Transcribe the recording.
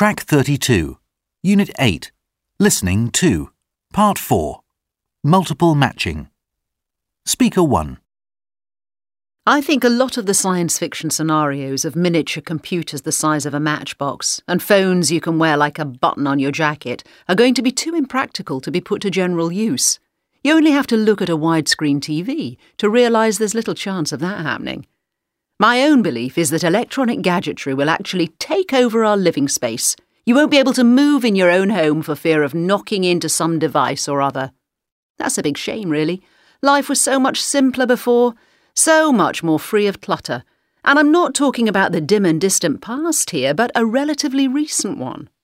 Track 32, Unit 8, Listening 2, Part 4, Multiple Matching. Speaker 1. I think a lot of the science fiction scenarios of miniature computers the size of a matchbox and phones you can wear like a button on your jacket are going to be too impractical to be put to general use. You only have to look at a widescreen TV to realise there's little chance of that happening. My own belief is that electronic gadgetry will actually take over our living space. You won't be able to move in your own home for fear of knocking into some device or other. That's a big shame, really. Life was so much simpler before, so much more free of clutter. And I'm not talking about the dim and distant past here, but a relatively recent one.